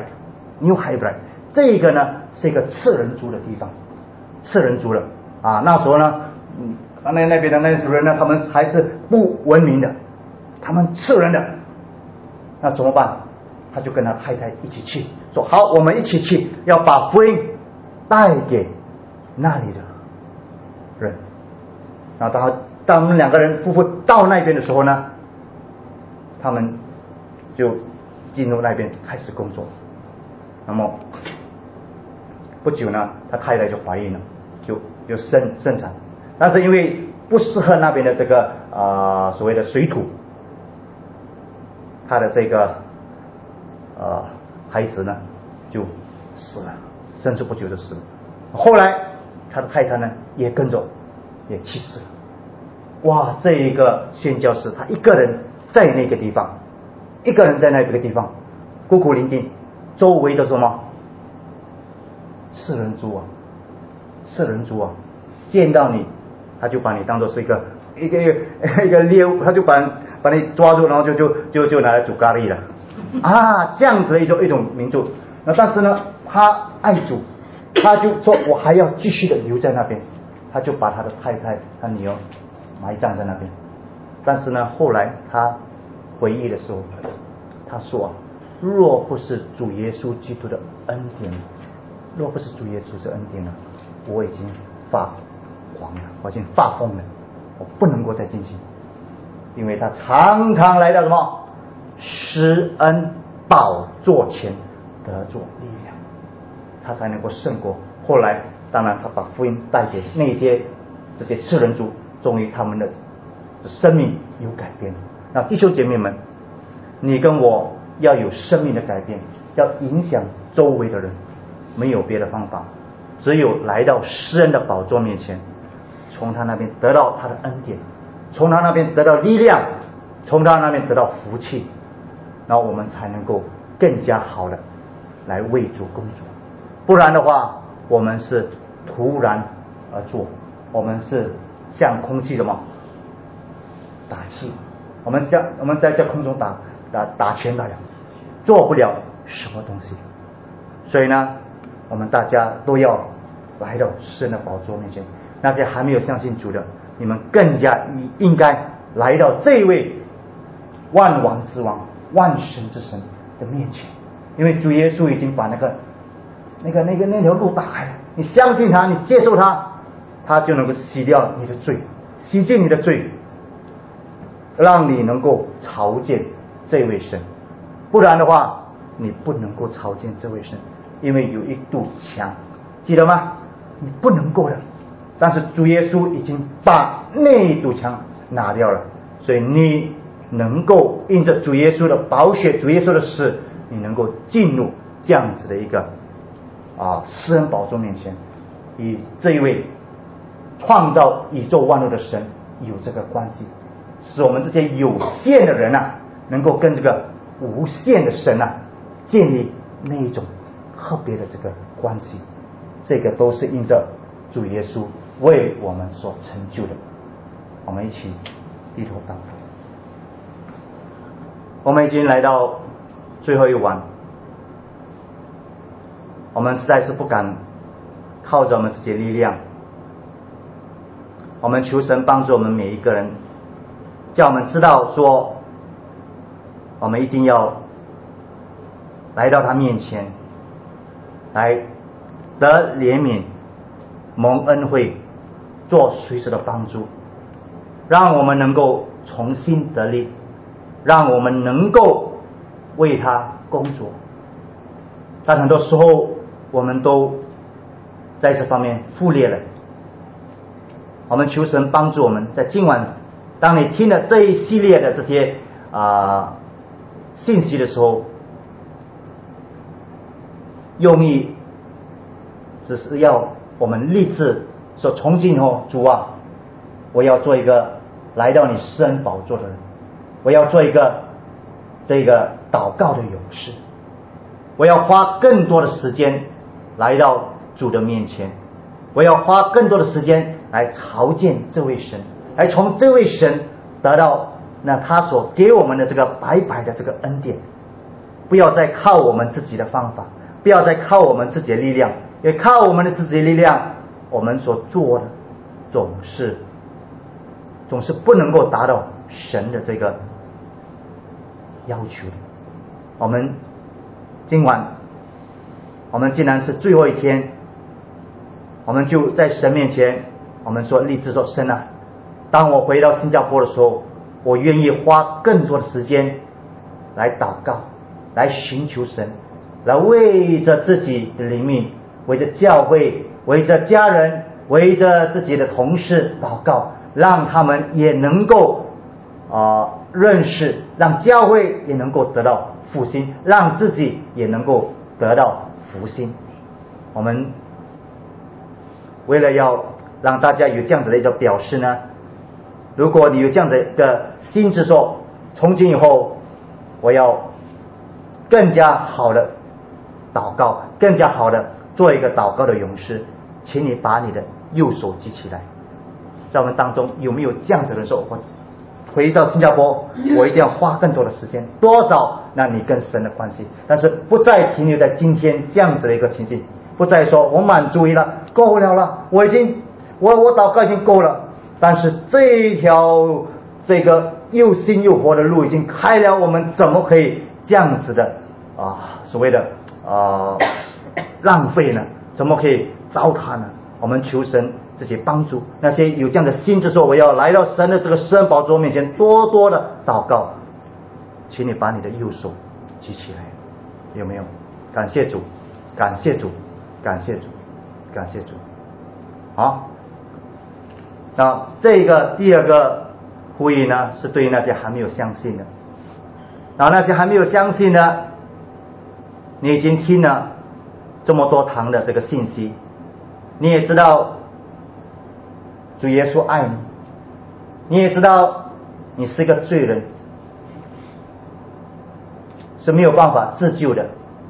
Hebrides 这个呢是一个次人族的地方，次人族了啊。那时候呢那边的那些人呢，他们还是不文明的，他们次人的，那怎么办？他就跟他太太一起去，说好，我们一起去，要把福音带给那里的人。然后当两个人夫妇到那边的时候呢，他们就进入那边开始工作。那么不久呢，他太太就怀孕了，就生产。但是因为不适合那边的这个所谓的水土，他的这个孩子呢就死了，生出不久就死了。后来他的太太呢也跟着也去世了。哇，这一个宣教士他一个人在那个地方，孤苦伶仃，周围的什么次人族啊，见到你他就把你当作是一个猎物，他就把你抓住，然后就拿来煮咖喱了啊，这样子的一种民族。那但是呢，他爱主，他就说我还要继续的留在那边，他就把他的太太他女儿埋葬在那边。 但是呢，后来他回忆的时候，他说若不是主耶稣基督的恩典，若不是主耶稣的恩典呢，我已经发狂了，我已经发疯了，我不能够再进行。因为他常常来到什么施恩宝座前得着力量，他才能够胜过。后来当然他把福音带给那些这些世人族，终于他们的生命有改变。那弟兄姐妹们，你跟我要有生命的改变，要影响周围的人，没有别的方法，只有来到施恩的宝座面前，从他那边得到他的恩典，从他那边得到力量，从他那边得到福气，然后我们才能够更加好的来为主工作。不然的话，我们是突然而做，我们是像空气什么打气，我们在这空中打拳打样，做不了什么东西。所以呢，我们大家都要来到施恩的宝座面前。那些还没有相信主的，你们更加应该来到这位万王之王、万神之神的面前，因为主耶稣已经把那条路打开了。你相信他，你接受他，他就能够洗掉你的罪，洗净你的罪，让你能够朝见这位神。不然的话，你不能够朝见这位神，因为有一堵墙，记得吗？你不能够的。但是主耶稣已经把那一堵墙拿掉了，所以你能够因着主耶稣的宝血、主耶稣的死，你能够进入这样子的一个施恩宝座面前，与这一位创造宇宙万物的神有这个关系，使我们这些有限的人能够跟这个无限的神建立那一种特别的这个关系。这个都是因着主耶稣为我们所成就的。我们一起低头祷告。我们已经来到最后一晚，我们实在是不敢靠着我们自己的力量，我们求神帮助我们每一个人，叫我们知道说，我们一定要来到他面前，来得怜悯，蒙恩惠，做随时的帮助，让我们能够重新得力，让我们能够为他工作。但很多时候我们都在这方面忽略了。我们求神帮助我们，在今晚当你听了这一系列的这些信息的时候，用意只是要我们立志说，从今以后，主啊，我要做一个来到你施恩宝座的人，我要做一个这个祷告的勇士，我要花更多的时间来到主的面前，我要花更多的时间来朝见这位神，来从这位神得到那他所给我们的这个白白的这个恩典。不要再靠我们自己的方法，不要再靠我们自己的力量，也靠我们的自己的力量，我们所做的总是不能够达到神的这个要求的。我们今晚，我们既然是最后一天，我们就在神面前，我们说立志说，神啊，当我回到新加坡的时候，我愿意花更多的时间来祷告，来寻求神，来为着自己的灵命，为着教会，为着家人，为着自己的同事祷告，让他们也能够认识，让教会也能够得到复兴，让自己也能够得到复兴。我们为了要让大家有这样子的一个表示呢，如果你有这样的一个心志说，从今以后我要更加好的祷告，更加好的做一个祷告的勇士，请你把你的右手举起来。在我们当中有没有这样子的人说，我回到新加坡，我一定要花更多的时间，多少那你跟神的关系，但是不再停留在今天这样子的一个情境，不再说我满足于了，够了，我祷告已经够了，但是这一条这个又新又活的路已经开了，我们怎么可以这样子的所谓的浪费呢？怎么可以糟蹋呢？我们求神这些帮助，那些有这样的心，就说我要来到神的这个施恩宝座面前，多多的祷告。请你把你的右手举起来，有没有？感谢主，感谢主，感谢主，感谢主。好，那这个第二个呼吁呢，是对于那些还没有相信的。然后那些还没有相信的，你已经听了这么多堂的这个信息，你也知道主耶稣爱你，你也知道你是一个罪人，是没有办法自救的，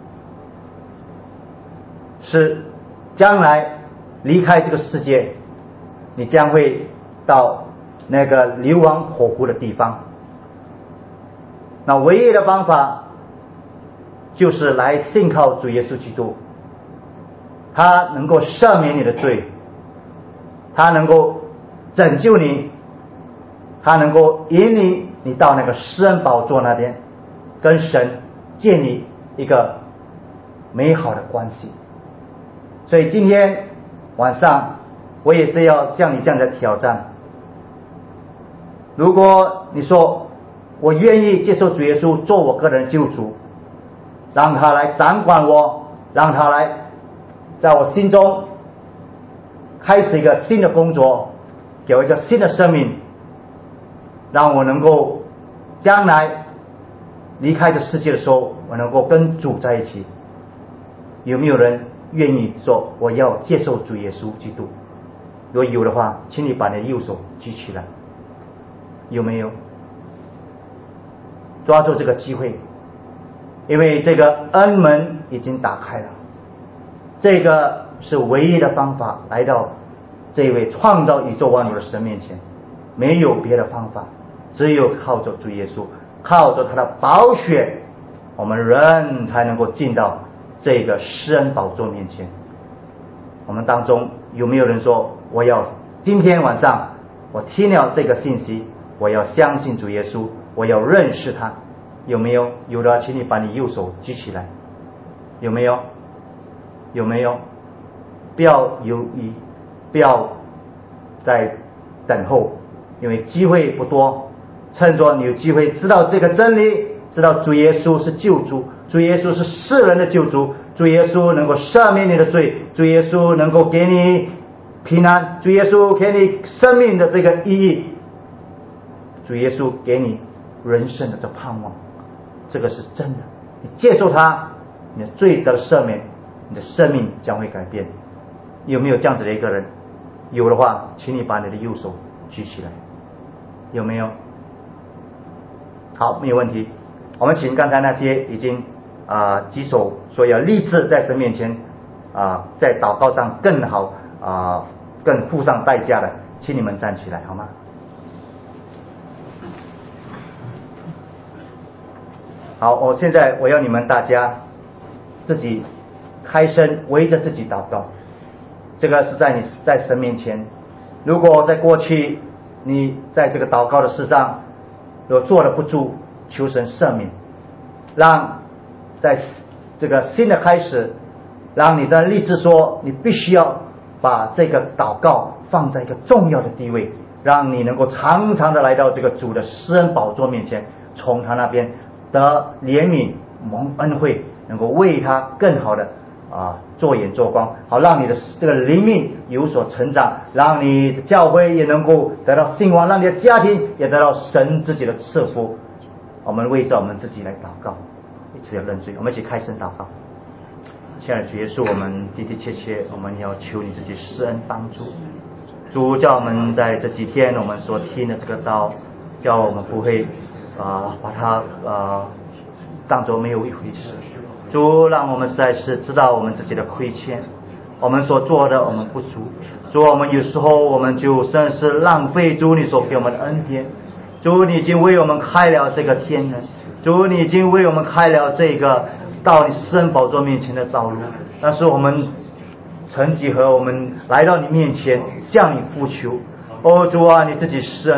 是将来离开这个世界，你将会到那个流亡火湖的地方。那唯一的方法就是来信靠主耶稣基督，他能够赦免你的罪，他能够拯救你，他能够引领你到那个施恩宝座那边，跟神建立一个美好的关系。所以今天晚上我也是要向你这样的挑战。如果你说我愿意接受主耶稣做我个人救主，让他来掌管我，让他来在我心中开始一个新的工作，给我一个新的生命，让我能够将来离开这世界的时候，我能够跟主在一起。有没有人愿意说我要接受主耶稣基督？如果有的话，请你把你的右手举起来。有没有？抓住这个机会，因为这个恩门已经打开了，这个是唯一的方法来到这位创造宇宙万物的神面前，没有别的方法，只有靠着主耶稣，靠着他的宝血，我们人才能够进到这个施恩宝座面前。我们当中有没有人说我要今天晚上我听了这个信息，我要相信主耶稣，我要认识他？有没有？有的请你把你右手举起来。有没有？有没有？不要犹豫，不要再等候，因为机会不多。趁着你有机会知道这个真理，知道主耶稣是救主，主耶稣是世人的救主，主耶稣能够赦免你的罪，主耶稣能够给你平安，主耶稣给你生命的这个意义，主耶稣给你人生的这盼望，这个是真的。你接受他，你的罪得赦免，你的生命将会改变。有没有这样子的一个人？有的话，请你把你的右手举起来。有没有？好，没有问题。我们请刚才那些已经举手说要立志在神面前在祷告上更好更付上代价的，请你们站起来好吗？好，现在我要你们大家自己开声围着自己祷告。这个是在你在神面前，如果在过去你在这个祷告的事上有做的不足，求神赦免，让在这个新的开始，让你的立志说你必须要把这个祷告放在一个重要的地位，让你能够常常的来到这个主的施恩宝座面前，从他那边得怜悯蒙恩惠，能够为他更好的做眼做光，好让你的这个灵命有所成长，让你的教会也能够得到兴旺，让你的家庭也得到神自己的赐福。我们为着我们自己来祷告，一起要认罪，我们一起开声祷告。亲爱的主耶稣，我们的的确确我们要求你自己施恩帮助。主叫我们在这几天我们所听的这个道，叫我们不会把它当作没有一回事。主让我们实在是知道我们自己的亏欠，我们所做的我们不足。主，我们有时候我们就真是浪费主你所给我们的恩典。主，你已经为我们开了这个天门，主，你已经为我们开了这个到你施恩宝座面前的道路。但是我们曾几何我们来到你面前向你呼求，主啊，你自己施恩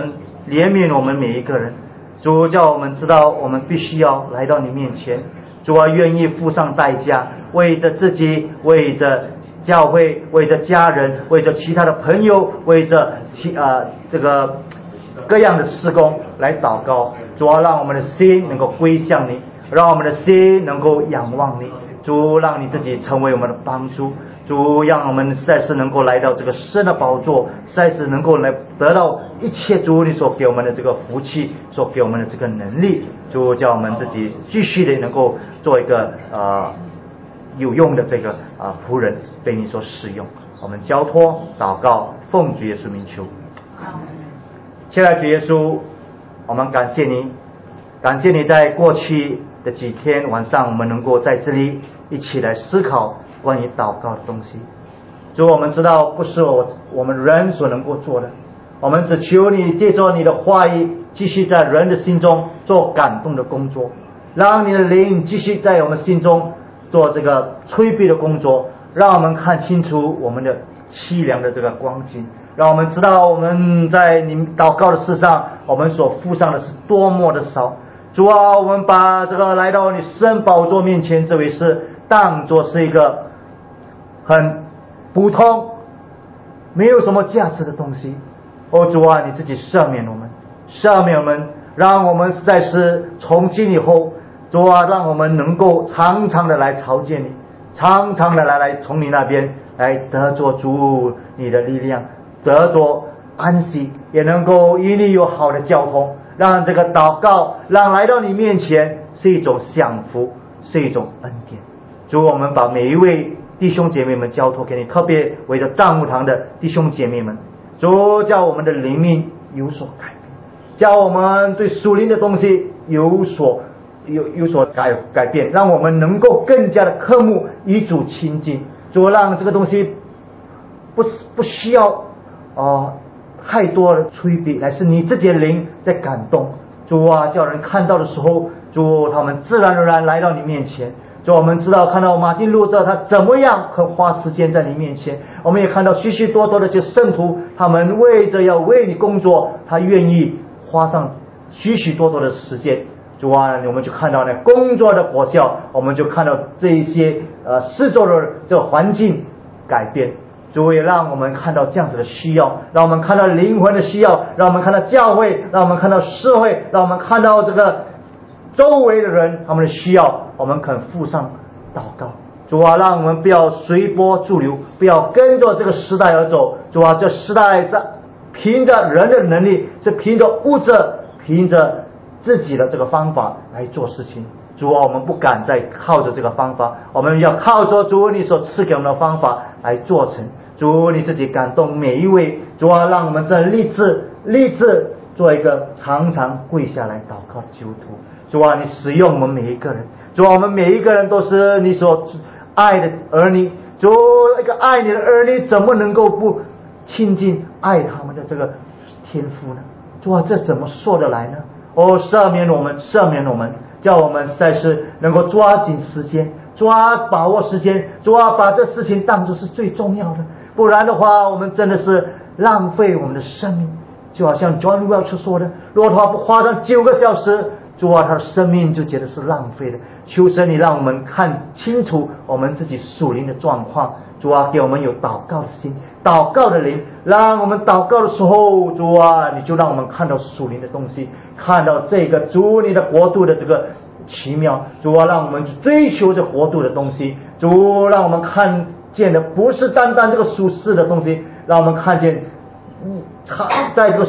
怜悯我们每一个人。主叫我们知道我们必须要来到你面前，主啊，愿意付上代价，为着自己，为着教会，为着家人，为着其他的朋友，为着这个各样的事工来祷告。主啊，让我们的心能够归向你，让我们的心能够仰望你。主，让你自己成为我们的帮助。主，让我们实在是能够来到这个神的宝座，实在是能够来得到一切主你所给我们的这个福气，所给我们的这个能力。主，叫我们自己继续的能够做一个有用的这个仆人，被你所使用。我们交托祷告，奉主耶稣名求。亲爱的主耶稣，我们感谢你，感谢你在过去的几天晚上，我们能够在这里一起来思考关于祷告的东西。主，我们知道不是我们人所能够做的，我们只求你借着你的话语继续在人的心中做感动的工作，让你的灵继续在我们心中做这个催逼的工作，让我们看清楚我们的凄凉的这个光景，让我们知道我们在你祷告的事上我们所付上的是多么的少。主啊，我们把这个来到你圣宝座面前这位事当作是一个很普通没有什么价值的东西。主啊，你自己赦免我们，赦免我们，让我们实在是从今以后，主啊，让我们能够常常的来朝见你，常常的来从你那边来得着主你的力量，得着安息，也能够与你有好的交通，让这个祷告，让来到你面前是一种享福，是一种恩典。主，我们把每一位弟兄姐妹们交托给你，特别为着帐幕堂的弟兄姐妹们，主，叫我们的灵命有所改变，叫我们对属灵的东西有所改变，让我们能够更加的渴慕与主亲近。主，让这个东西不需要太多的催逼，乃是你自己的灵在感动。主啊，叫人看到的时候，主，他们自然而然来到你面前。主，我们知道看到马丁路德他怎么样很花时间在你面前，我们也看到许许多多的这圣徒，他们为着要为你工作，他愿意花上许许多多的时间。主啊，我们就看到呢工作的果效，我们就看到这一些四周的这个环境改变。主，也让我们看到这样子的需要，让我们看到灵魂的需要，让我们看到教会，让我们看到社会，让我们看到这个周围的人他们的需要，我们肯付上祷告。主啊，让我们不要随波逐流，不要跟着这个时代而走。主啊，这时代是凭着人的能力，是凭着物质，凭着自己的这个方法来做事情。主啊，我们不敢再靠着这个方法，我们要靠着主你所赐给我们的方法来做成。主，你自己感动每一位。主啊，让我们这立志做一个常常跪下来祷告的基督徒。主啊，你使用我们每一个人。主啊，我们每一个人都是你所爱的儿女。主，一个爱你的儿女怎么能够不亲近爱他们的这个天父呢？主啊，这怎么说得来呢？赦免我们，赦免我们，叫我们实在是能够抓紧时间，把握时间。主啊，把这事情当作是最重要的，不然的话我们真的是浪费我们的生命。就好像 John Welch 说的，如果他不花上9个小时，主啊，他的生命就觉得是浪费的。求神你让我们看清楚我们自己属灵的状况。主啊，给我们有祷告的心，祷告的灵，让我们祷告的时候，主啊，你就让我们看到属灵的东西，看到这个主你的国度的这个奇妙。主啊，让我们追求这国度的东西。主，让我们看见的不是单单这个属世的东西，让我们看见在这个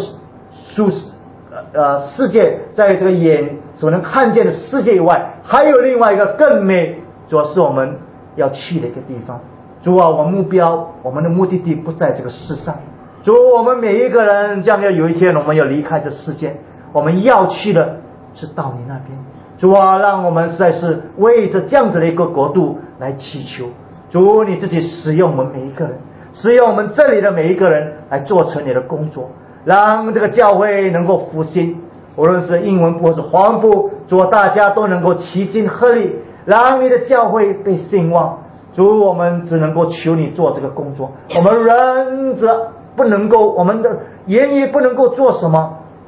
世界，在这个眼所能看见的世界以外，还有另外一个更美，主要是我们要去的一个地方。主啊，我们的目的地不在这个世上。主，我们每一个人将要有一天我们要离开这世界，我们要去的是到你那边。主啊，让我们实在是为着这样子的一个国度来祈求。主，你自己使用我们每一个人，使用我们这里的每一个人来做成你的工作，让这个教会能够复兴，无论是英文部或是华文部，主，大家都能够齐心合力，让你的教会被兴旺。主，我们只能够求你做这个工作，我们人不能够，我们的言语不能够做什么，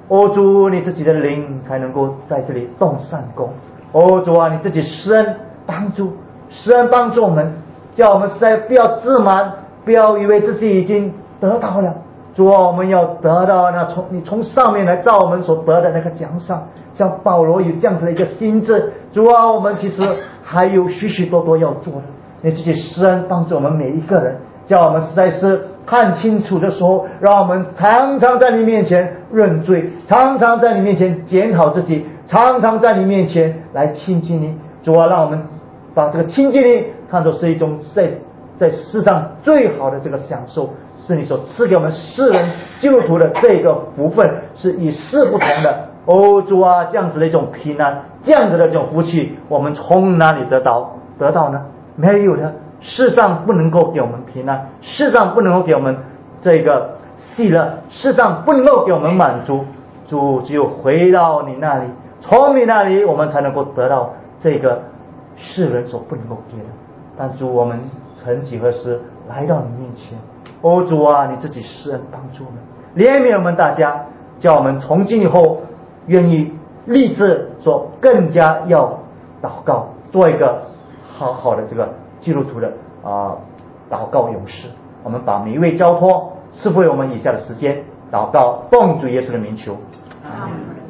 哦主，你自己的灵才能够在这里动善功。哦主啊，你自己施恩帮助我们，叫我们实在不要自满，不要以为自己已经得到了。主啊，我们要得到那你从上面来照我们所得的那个奖赏，像保罗有这样子的一个心智。主啊，我们其实还有许许多多要做的，你自己施恩帮助我们每一个人，叫我们实在是看清楚的时候，让我们常常在你面前认罪，常常在你面前检讨自己，常常在你面前来亲近你。主啊，让我们把这个亲近你看作是一种在世上最好的这个享受，是你所赐给我们世人基督徒的这个福分，是与世不同的。哦主啊，这样子的一种平安，这样子的这种福气，我们从哪里得到呢？没有的。世上不能够给我们平安，世上不能够给我们这个喜乐，世上不能够给我们满足。主，只有回到你那里，从你那里我们才能够得到这个世人所不能够给的。但主，我们曾几何时来到你面前，哦主啊，你自己施恩帮助我们，怜悯我们大家，叫我们从今以后愿意立志说更加要祷告，做一个好好的这个基督徒的祷告勇士。我们把每一位交托，赐福我们以下的时间祷告，奉主耶稣的名求。